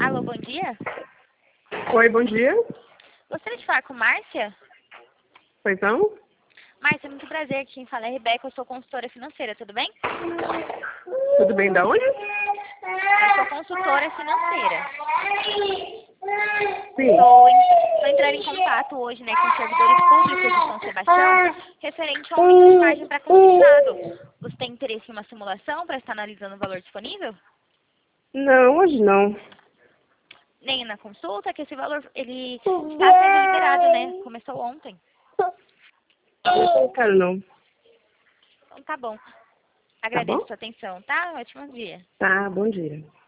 Alô, bom dia. Oi, bom dia. Gostaria de falar com Márcia? Pois não? Márcia, muito prazer. Quem fala é Rebeca, eu sou consultora financeira, tudo bem? Tudo bem, da onde? Eu sou consultora financeira. Sim. Estou entrando em contato hoje, né, com os servidores públicos de São Sebastião, referente a uma microfragem para consignado. Você tem interesse em uma simulação para estar analisando o valor disponível? Não, hoje não. Nem na consulta, que esse valor ele está sendo liberado, né? Começou ontem. Não quero não. Então tá bom. Tá Agradeço a bom? sua atenção, tá? Ótimo dia. Tá, bom dia.